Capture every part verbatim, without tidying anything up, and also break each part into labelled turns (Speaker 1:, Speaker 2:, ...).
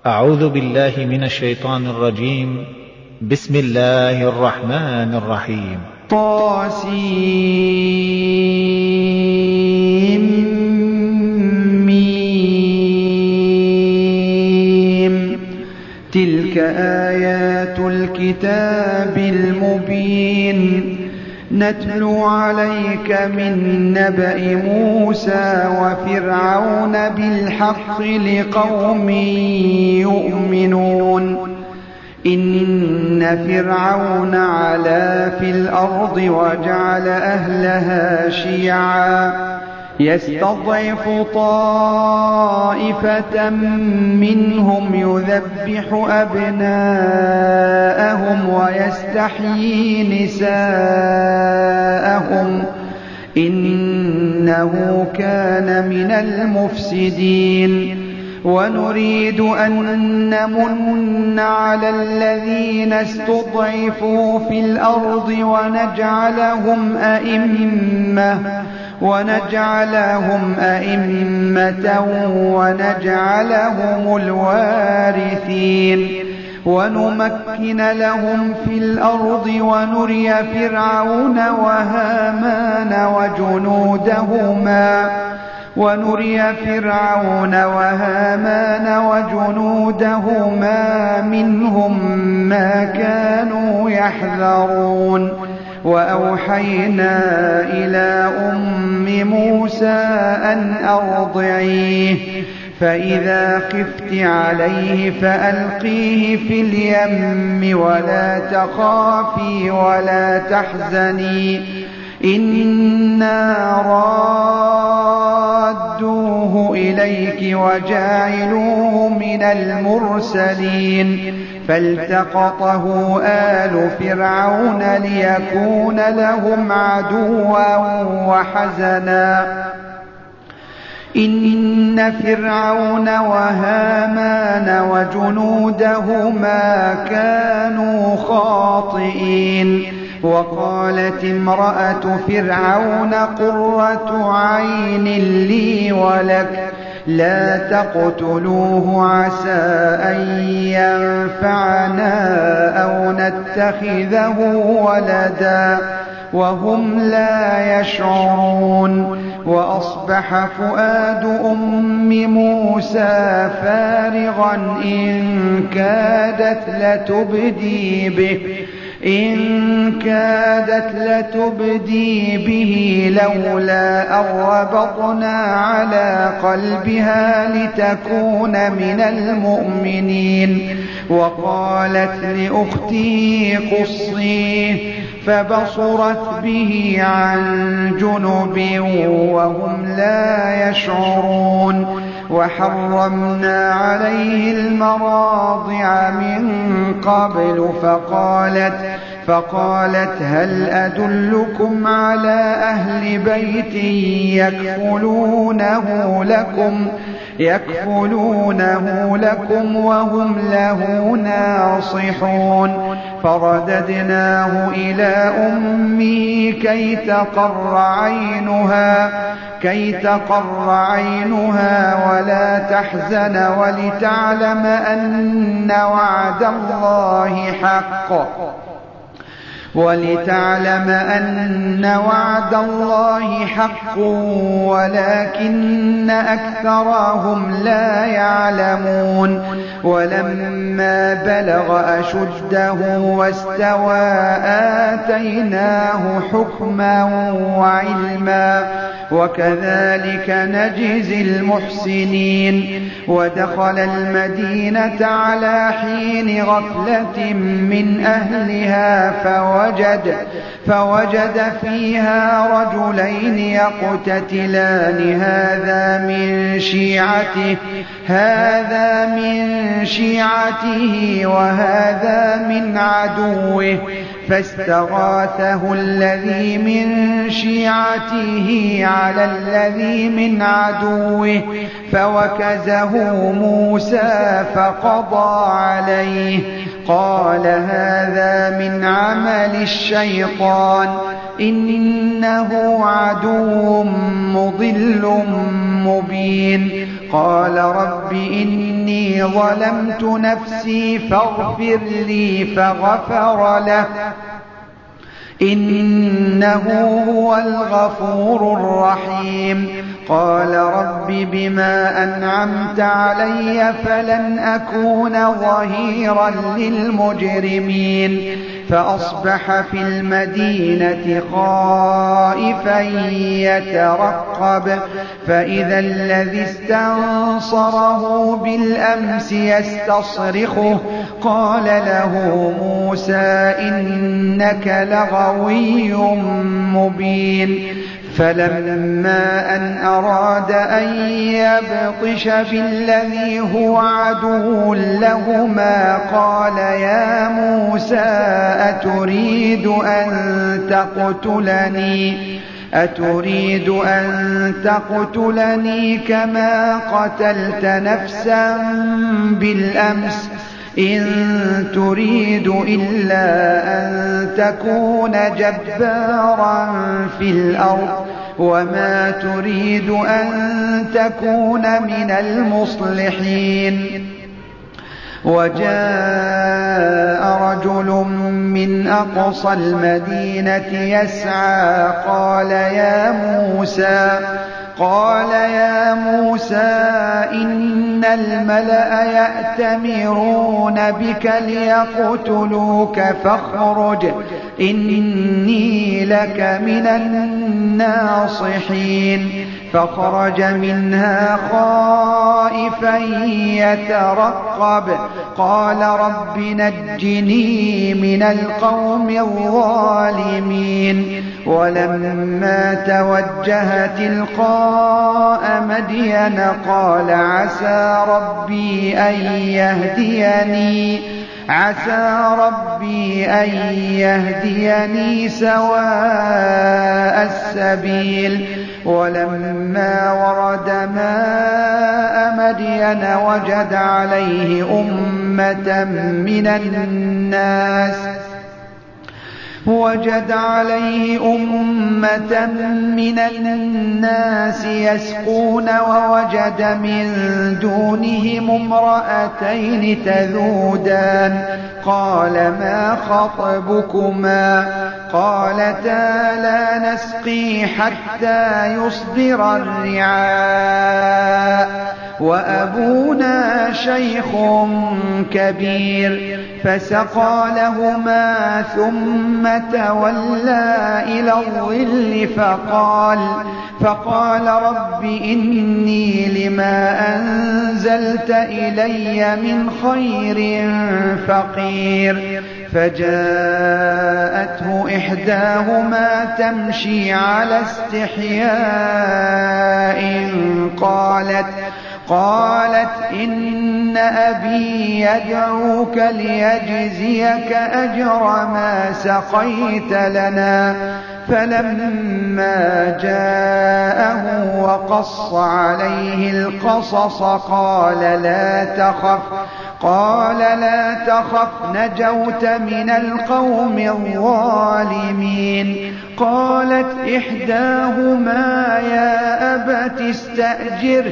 Speaker 1: أعوذ بالله من الشيطان الرجيم. بسم الله الرحمن الرحيم.
Speaker 2: طاسيم. تلك آيات الكتاب المبين، نتلو عليك من نبأ موسى وفرعون بالحق لقوم يؤمنون. إن فرعون علا في الأرض وجعل أهلها شيعا يستضعف طائفة منهم يذبح أبناءهم ويستحيي نساءهم إنه كان من المفسدين. ونريد أن نمن على الذين استضعفوا في الأرض ونجعلهم أئمة ونجعلهم أئمة ونجعلهم الوارثين، ونمكن لهم في الأرض ونري فرعون وهامان وجنودهما ونري فرعون وهامان وجنودهما منهم ما كانوا يحذرون. وأوحينا إلى أم موسى أن أرضعيه، فإذا خفت عليه فألقيه في اليم ولا تخافي ولا تحزني إنا رادوه إليك وجاعلوه من المرسلين. فالتقطه آل فرعون ليكون لهم عدوا وحزنا إن فرعون وهامان وجنودهما كانوا خاطئين. وقالت امرأة فرعون قرة عين لي ولك لا تقتلوه عسى أن ينفعنا أو نتخذه ولدا وهم لا يشعرون. وأصبح فؤاد أم موسى فارغا إن كادت لتبدي به إن كادت لتبدي به لولا أن ربطنا على قلبها لتكون من المؤمنين. وقالت لأخته قصيه فبصرت به عن جنب وهم لا يشعرون. وحرمنا عليه المراضع من قبل فقالت فقالت هل أدلكم على أهل بيت يكفلونه لكم يكفلونه لكم وهم له ناصحون. فرددناه إلى أمه كي تقر عينها كي تقر عينها ولا تحزن ولتعلم أن وعد الله حق ولتعلم أن وعد الله حق ولكن أكثرهم لا يعلمون. ولما بلغ أشده واستوى آتيناه حكما وعلما وكذلك نجزي المحسنين. ودخل المدينة على حين غفلة من أهلها فوجد فوجد فيها رجلين يقتتلان هذا من شيعته هذا من شيعته وهذا من عدوه فاستغاثه الذي من شيعته على الذي من عدوه فوكزه موسى فقضى عليه. قال هذا من عمل الشيطان إنه عدو مضل مبين. قال رب إني ظلمت نفسي فاغفر لي فغفر له إنه هو الغفور الرحيم. قال رب بما أنعمت علي فلن أكون ظهيرا للمجرمين. فأصبح في المدينة خائفا يترقب فإذا الذي استنصره بالأمس يستصرخه قال له موسى إنك لغوي مبين. فلما أن أراد أن يبطش بالذي هو عدو لهما قال يا موسى أتريد أن تقتلني أتريد أن تقتلني كما قتلت نفسا بالأمس إن تريد إلا أن تكون جبارا في الأرض وما تريد أن تكون من المصلحين. وجاء رجل من أقصى المدينة يسعى قال يا موسى قال يا موسى إن الملأ يأتمرون بك ليقتلوك فاخرج إني لك من الناصحين. فخرج منها خائفا يترقب قال رب نجني من القوم الظالمين. ولما توجه تلقاء مدين قال عسى ربي أن يهديني عسى ربي أن يهديني سواء السبيل. ولما ورد ماء مدين وجد عليه أمة من الناس وجد عليه أمة من الناس يسقون ووجد من دونهم امرأتين تذودان قال ما خطبكما قالتا لا نسقي حتى يصدر الرعاء وأبونا شيخ كبير. فسقى لهما ثم تولى إلى الظل فقال فقال رب إني لما أنزلت إلي من خير فقير. فجاءته إحداهما تمشي على استحياء قالت قالت إن أبي يدعوك ليجزيك أجر ما سقيت لنا. فلما جاءه وقص عليه القصص قال لا تخف قال لا تخف نجوت من القوم الظالمين. قالت إحداهما يا أبت استأجره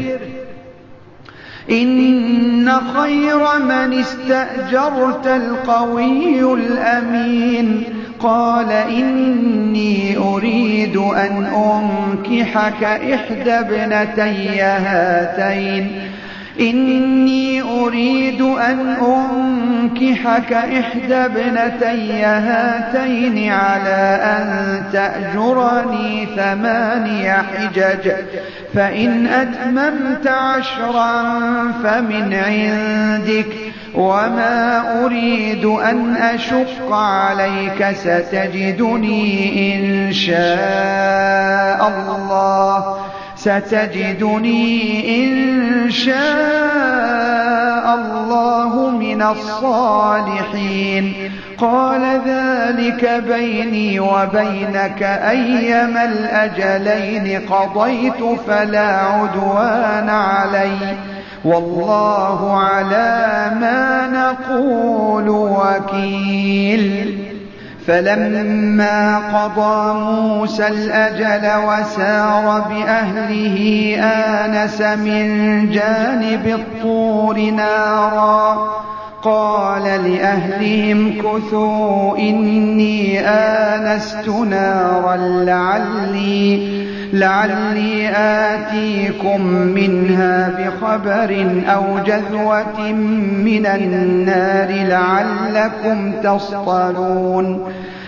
Speaker 2: إن خير من استأجرت القوي الأمين. قال إني أريد أن أنكحك إحدى ابنتي هاتين إني أريد أن أنكحك إحدى ابنتي هاتين على أن تأجرني ثماني حجج فإن أتممت عشرا فمن عندك وما أريد أن أشق عليك ستجدني إن شاء الله ستجدني إن شاء الله من الصالحين. قال ذلك بيني وبينك أيما الأجلين قضيت فلا عدوان علي والله على ما نقول وكيل. فلما قضى موسى الأجل وسار بأهله آنس من جانب الطور نارا قال لأهلهم كثوا إني آنست نارا لعلي, لعلي آتيكم منها بخبر أو جذوة من النار لعلكم تصطلون.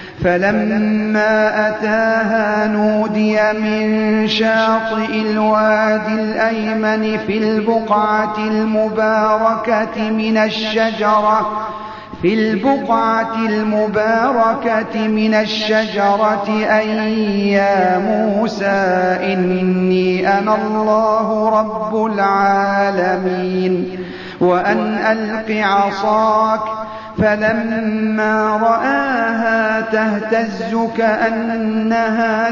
Speaker 2: فلما أتاها نودي من شاطئ الوادي الأيمن في البقعة المباركة من الشجرة في البقعة المباركة من الشجرة أي يا موسى إني أنا الله رب العالمين وأن ألق عصاك. فلما رآها تهتز كأنها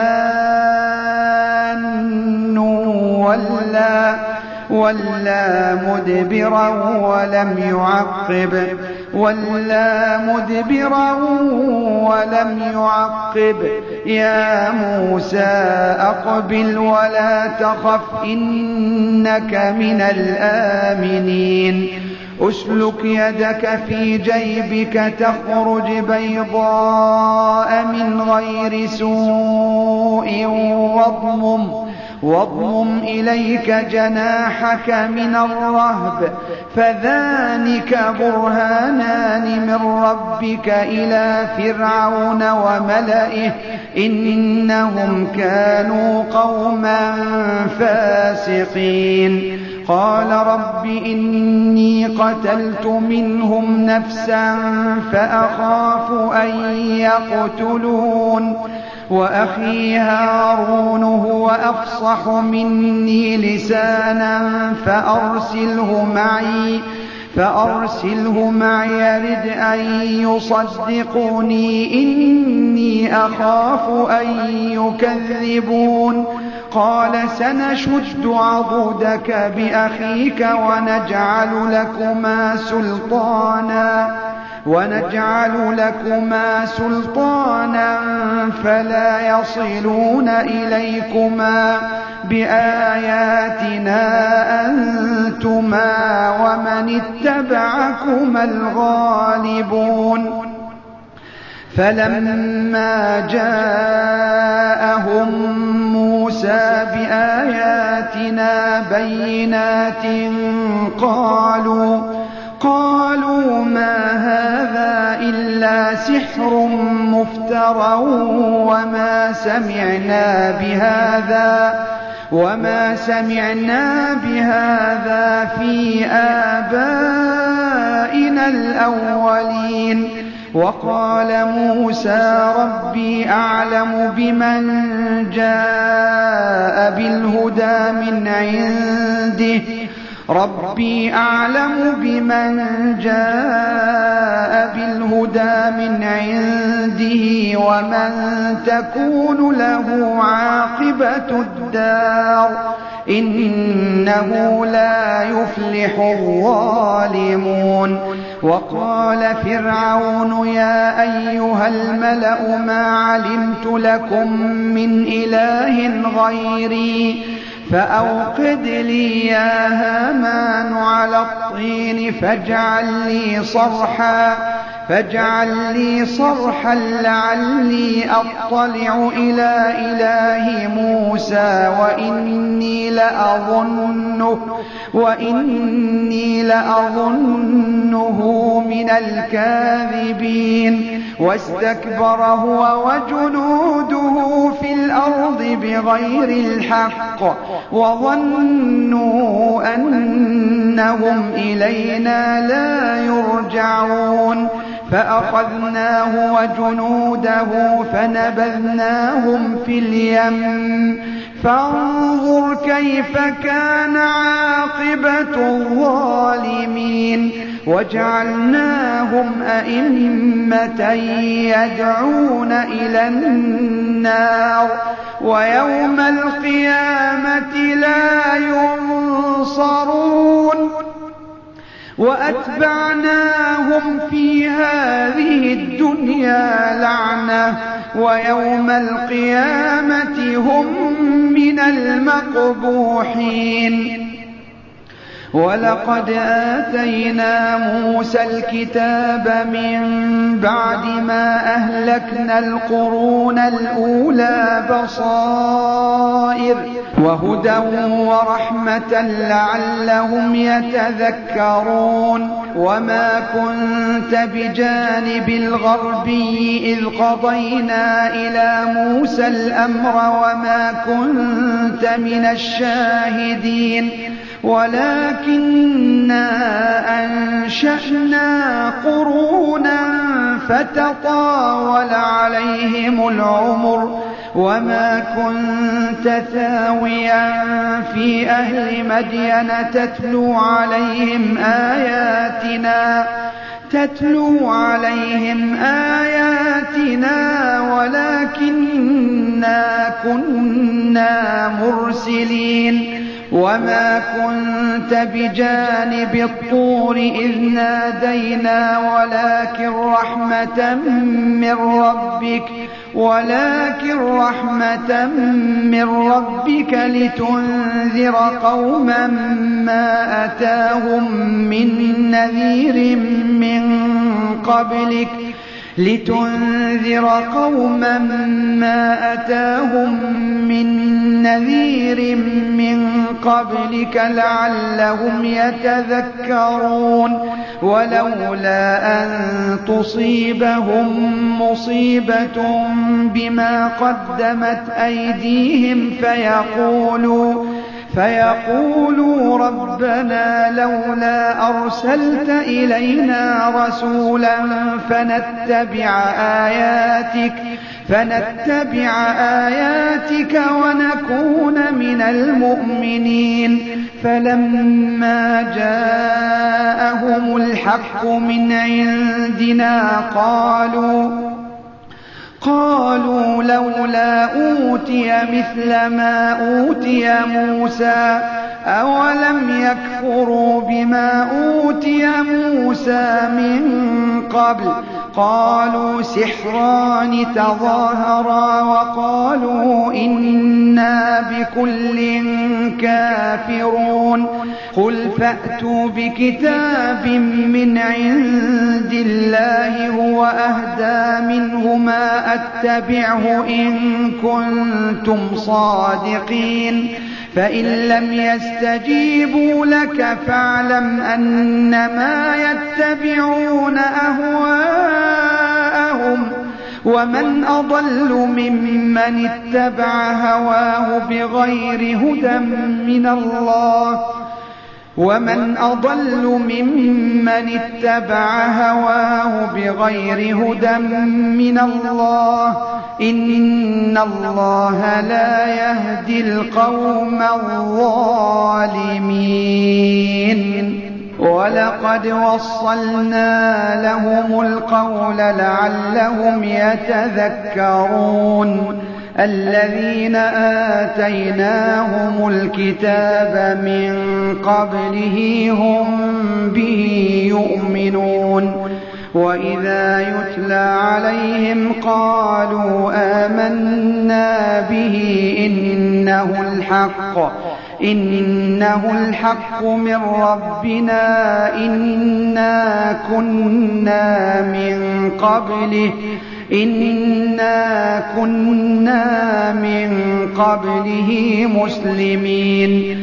Speaker 2: جان ولا, ولا مدبرا ولم يعقب ولا مدبرا ولم يعقب يا موسى أقبل ولا تخف إنك من الآمنين. أسلك يدك في جيبك تخرج بيضاء من غير سوء واضمم واضمم إليك جناحك من الرهب فذلك برهانان من ربك إلى فرعون وملئه إنهم كانوا قوما فاسقين. قال رب إني قتلت منهم نفسا فأخاف أن يقتلون وأخي هارون هو أفصح مني لسانا فأرسله معي فأرسله معي يرد أن يصدقوني إني أخاف أن يكذبون. قال سنشد عضدك بأخيك ونجعل لكما سلطانا ونجعل لكما سلطانا فلا يصلون إليكما بآياتنا أنتما ومن اتبعكما الغالبون. فلما جاءهم موسى بآياتنا بينات قالوا قالوا ما هذا إلا سحر مفترى وما سمعنا بهذا وما سمعنا بهذا في آبائنا الأولين. وقال موسى ربي أعلم بمن جاء بالهدى من عنده ربي أعلم بمن جاء بالهدى من عنده ومن تكون له عاقبة الدار إنه لا يفلح الظالمون. وقال فرعون يا أيها الملأ ما علمت لكم من إله غيري فأوقد لي يا هامان على الطين فاجعل لي صرحا فاجعل لي صرحا لعلي أطلع إلى إله موسى وإني لأظنه وإني لأظنه من الكاذبين. واستكبر هو وجنوده في الأرض بغير الحق وظنوا أنهم إلينا لا يرجعون. فأخذناه وجنوده فنبذناهم في اليم فانظر كيف كان عاقبة الظالمين. وجعلناهم أئمة يدعون إلى النار ويوم القيامة لا ينصرون وأتبعناهم في هذه الدنيا لعنة ويوم القيامة هم من المقبوحين. ولقد آتينا موسى الكتاب من بعد ما أهلكنا القرون الأولى بصائر وهدى ورحمة لعلهم يتذكرون. وما كنت بجانب الغربي إذ قضينا إلى موسى الأمر وما كنت من الشاهدين ولكننا أنشأنا قرونا فتطاول عليهم العمر وما كنت ثاويا في أهل مدين تتلو عليهم آياتنا تتلو عليهم آياتنا ولكننا كنا مرسلين. وما كنت بجانب الطور إذ نادينا ولكن رحمة من ربك ولكن رحمة من ربك لتنذر قوما ما أتاهم من نذير من قبلك لتنذر قوما ما أتاهم من نذير من قبلك لعلهم يتذكرون. ولولا أن تصيبهم مصيبة بما قدمت أيديهم فيقولوا فيقولوا ربنا لولا أرسلت إلينا رسولا فنتبع آياتك فنتبع آياتك ونكون من المؤمنين. فلما جاءهم الحق من عندنا قالوا قالوا لولا أوتي مثل ما أوتي موسى أولم يكفروا بما أوتي موسى من قبل قالوا سحران تظاهرا وقالوا إنا بكل كافرون. قل فأتوا بكتاب من عند الله هو أهدى منهما أتبعه إن كنتم صادقين. فإن لم يستجيبوا لك فاعلم أنما يتبعون أهواءهم ومن أضل ممن اتبع هواه بغير هدى من الله ومن أضل ممن اتبع هواه بغير هدى من الله إن الله لا يهدي القوم الظالمين. ولقد وصلنا لهم القول لعلهم يتذكرون. الذين آتيناهم الكتاب من قبله هم به يؤمنون. وإذا يتلى عليهم قالوا آمنا به إنه الحق إنه الحق من ربنا إنا كنا من قبله إنا كنا من قبله مسلمين.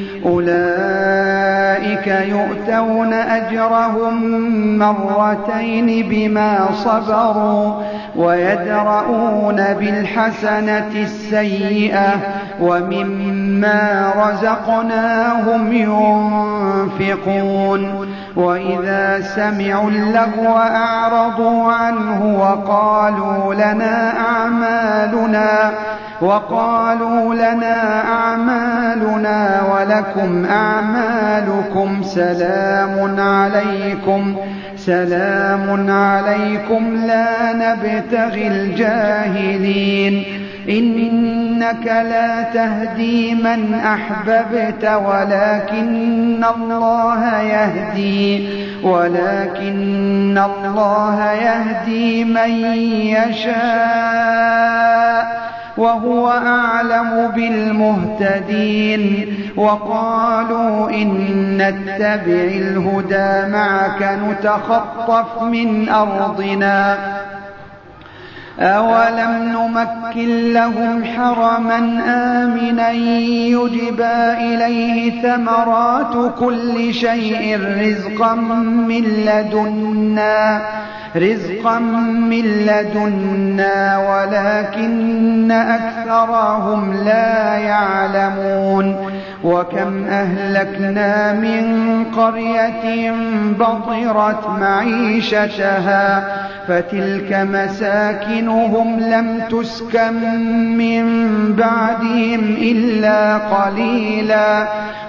Speaker 2: أولئك يؤتون أجرهم مرتين بما صبروا ويدرؤون بالحسنة السيئة ومما رزقناهم ينفقون. وإذا سمعوا اللغو أعرضوا عنه وقالوا لنا أعمالنا وقالوا لنا أعمالنا ولكم أعمالكم سلام عليكم سلام عليكم لا نبتغي الجاهلين. إنك لا تهدي من أحببت ولكن الله يهدي ولكن الله يهدي من يشاء وهو أعلم بالمهتدين. وقالوا إن نتبع الهدى معك نتخطف من أرضنا أولم نمكن لهم حرما آمنا يجبى إليه ثمرات كل شيء رزقا من لدنا رزقا من لدنا ولكن أكثرهم لا يعلمون. وكم أهلكنا من قرية بطرت معيشتها فتلك مساكنهم لم تسكن من بعدهم إلا قليلا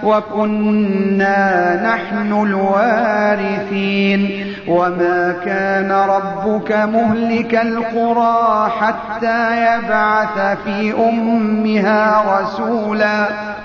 Speaker 2: وكنا نحن الوارثين. وما كان ربك مهلك القرى حتى يبعث في أمها رسولا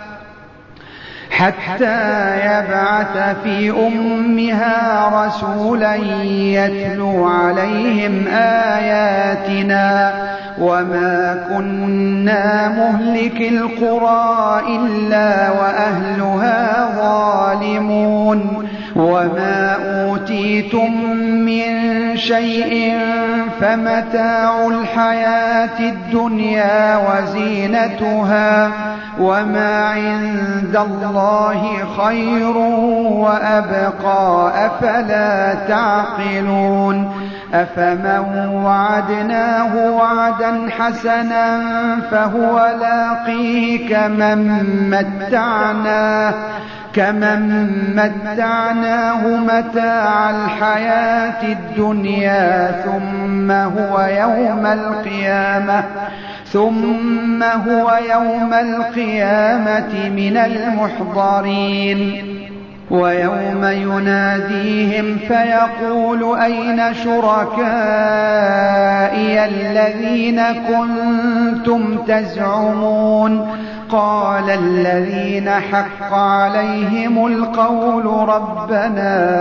Speaker 2: حتى يبعث في أمها رسولا يتلو عليهم آياتنا وما كنا مهلك القرى إلا وأهلها ظالمون. وما أوتيتم من شيء فمتاع الحياة الدنيا وزينتها وما عند الله خير وأبقى أفلا تعقلون. أفمن وعدناه وعدا حسنا فهو لاقيه كمن متعناه كمن متعناه متاع الحياة الدنيا ثم هو يوم القيامة ثم هو يوم القيامة من المحضرين. ويوم يناديهم فيقول أين شركائي الذين كنتم تزعمون قال الذين حق عليهم القول ربنا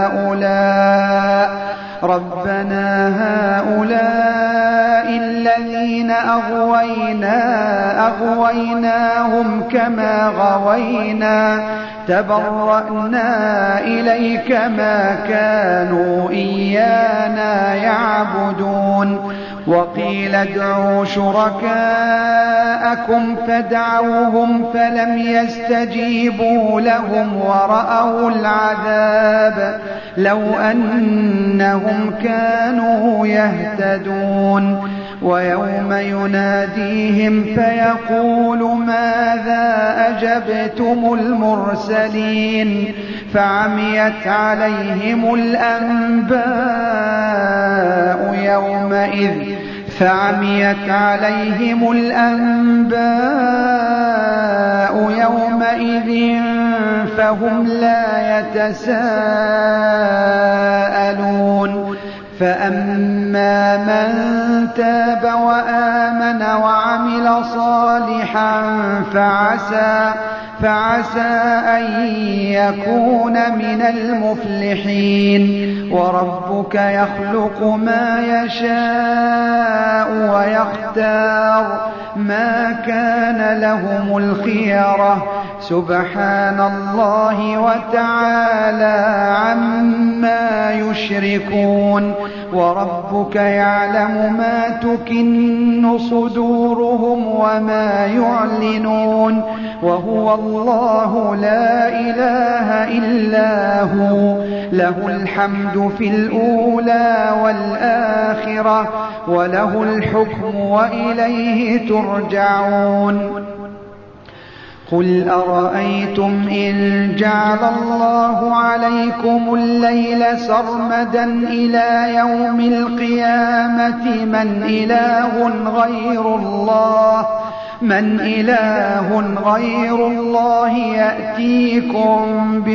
Speaker 2: هؤلاء ربنا هؤلاء الذين أغوينا أغويناهم كما غوينا تبرأنا إليك ما كانوا إيانا يعبدون. وقيل ادعوا شركاءكم فدعوهم فلم يستجيبوا لهم ورأوا العذاب لو أنهم كانوا يهتدون. ويوم يناديهم فيقول ماذا أجبتم المرسلين فعميت عليهم الأنباء يومئذ فعميت عليهم الأنباء يومئذ فهم لا يتساءلون. فأما من تاب وآمن وعمل صالحا فعسى فعسى أن يكون من المفلحين. وربك يخلق ما يشاء ويختار ما كان لهم الخيرة سبحان الله وتعالى عما يشركون. وربك يعلم ما تكن صدورهم وما يعلنون وهو الله لا إله إلا هو له الحمد في الأولى والآخرة وله الحكم وإليه ترجعون. قل أرأيتم إن جعل الله عليكم الليل سرمدا إلى يوم القيامة من إله غير الله من إله غير الله يأتيكم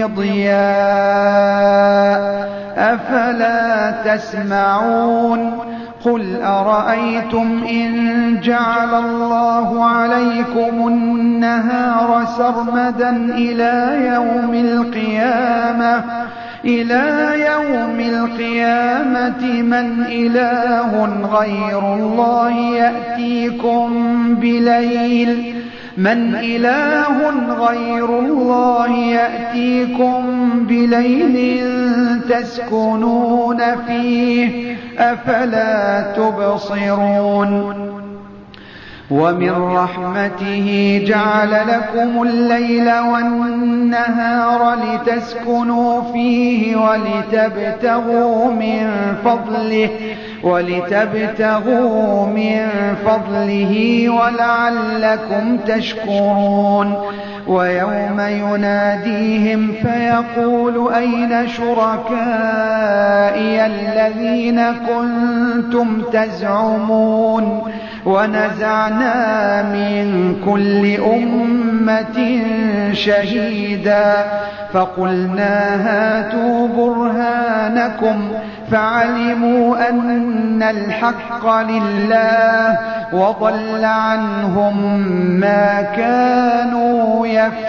Speaker 2: بضياء أفلا تسمعون. قل أرأيتم إن جعل الله عليكم النهار سرمدا إلى يوم القيامة إلى يوم القيامة من إله غير الله يأتيكم بليل من إله غير الله يأتيكم بليل تسكنون فيه أفلا تبصرون ومن رحمته جعل لكم الليل والنهار لتسكنوا فيه ولتبتغوا من فضله ولتبتغوا من فضله ولعلكم تشكرون ويوم يناديهم فيقول أين شركائي الذين كنتم تزعمون ونزعنا من كل أمة شهيدا فقلنا هاتوا برهانكم فعلموا أن الحق لله وضل عنهم ما كانوا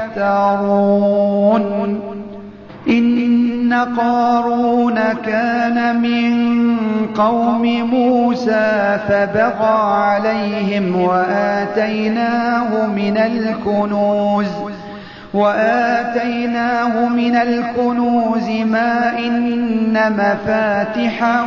Speaker 2: يفترون إن قارون كان من قوم موسى فبغى عليهم وآتيناه من الكنوز وآتيناه من الكنوز ما إن مفاتحه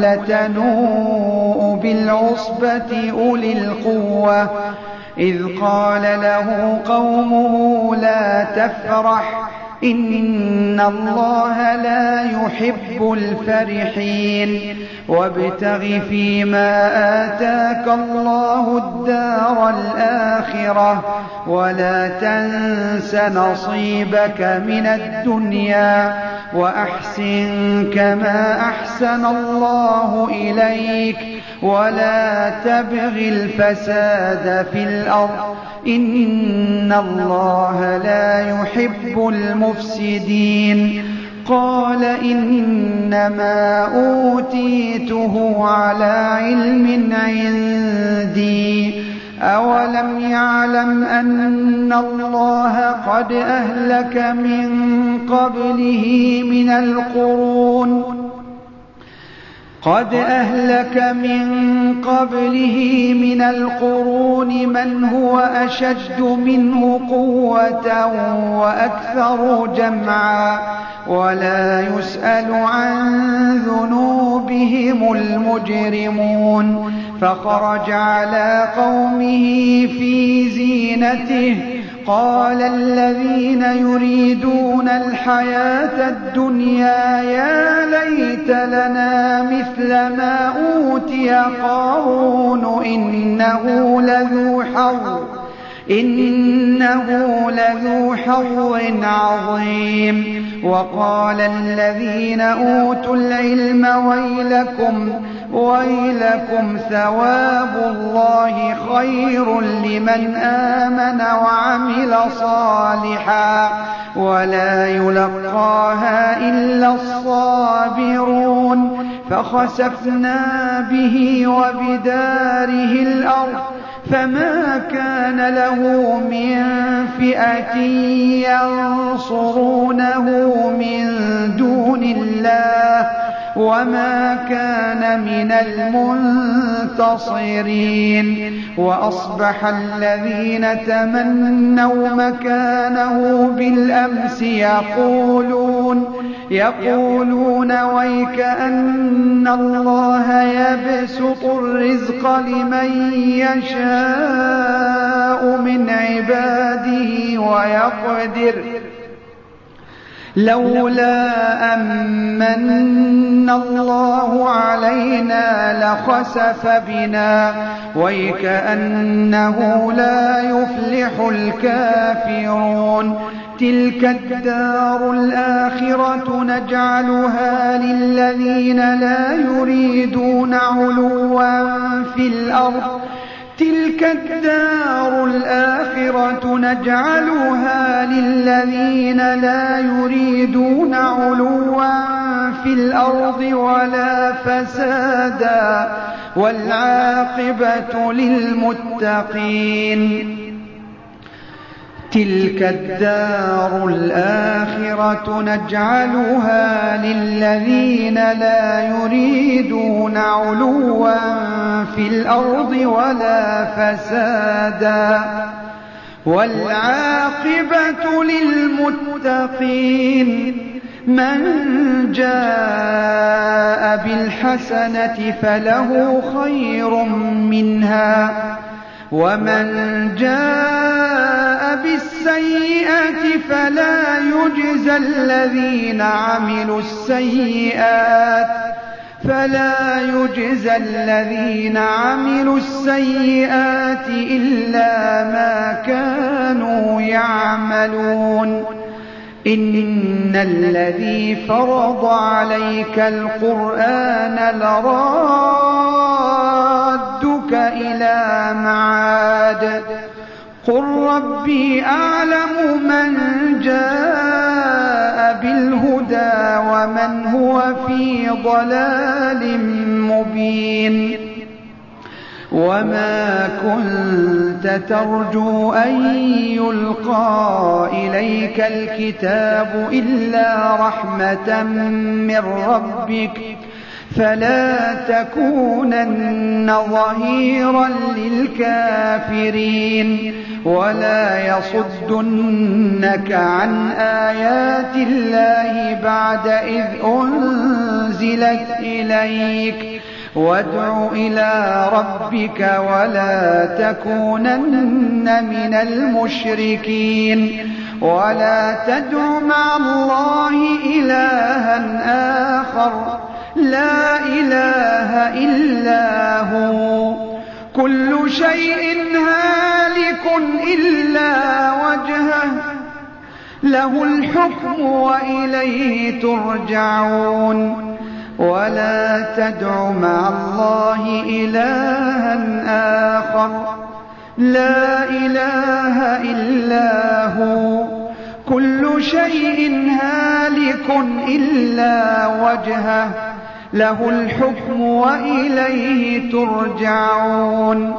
Speaker 2: لتنوء بالعصبة أولي القوة إذ قال له قومه لا تفرح إن الله لا يحب الفرحين وابتغ فيما آتاك الله الدار الآخرة ولا تنس نصيبك من الدنيا وأحسن كما أحسن الله إليك ولا تبغ الفساد في الأرض إن الله لا يحب المفسدين قال إنما أوتيته على علم عندي أولم يعلم أن الله قد أهلك من قبله من القرون قد أهلك من قبله من القرون من هو أشد منه قوة وأكثر جمعا ولا يسأل عن ذنوبهم المجرمون فخرج على قومه في زينته قال الذين يريدون الحياة الدنيا يا ليت لنا مثل ما أوتي قارون إنه لذو حظ إنه لذو حظ عظيم وقال الذين أوتوا العلم ويلكم ويلكم ثواب الله خير لمن آمن وعمل صالحا ولا يلقاها إلا الصابرون فخسفنا به وبداره الأرض فما كان له من فئة ينصرونه من دون الله وما كان من المنتصرين وأصبح الذين تمنوا مكانه بالأمس يقولون يقولون ويكأن الله يبسط الرزق لمن يشاء من عباده ويقدر لولا أمن الله علينا لخسف بنا ويكأنه لا يفلح الكافرون تلك الدار الآخرة نجعلها للذين لا يريدون علوا في الأرض تلك الدار الآخرة نجعلها للذين لا يريدون علوا في الأرض ولا فسادا والعاقبة للمتقين تلك الدار الآخرة نجعلها للذين لا يريدون علوا في الأرض ولا فسادا والعاقبة للمتقين من جاء بالحسنة فله خير منها ومن جاء بالسيئة فلا يجزى الذين عملوا السيئات فلا يجزى الذين عملوا السيئات إلا ما كانوا يعملون إن الذي فرض عليك القرآن لرادك إلى معاد قل ربي أعلم من جاء بالهدى ومن هو في ضلال مبين وما كنت ترجو أن يلقى إليك الكتاب إلا رحمة من ربك فلا تكونن ظهيرا للكافرين ولا يصدنك عن آيات الله بعد إذ أنزلت إليك وادع إلى ربك ولا تكونن من المشركين ولا تدع مع الله إلها آخر لا إله إلا هو كل شيء هالك إلا وجهه له الحكم وإليه ترجعون ولا تدع مع الله إلها آخر لا إله إلا هو كل شيء هالك إلا وجهه له الحكم وإليه ترجعون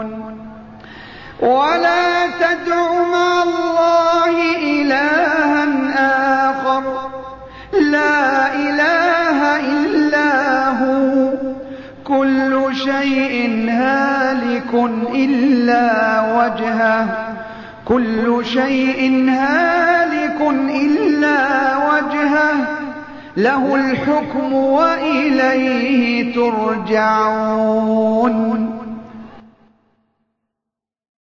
Speaker 2: ولا تدع مع الله إلها آخر لا إله إلا هو كل شيء هالك إلا وجهه كل شيء هالك إلا وجهه له الحكم وإليه ترجعون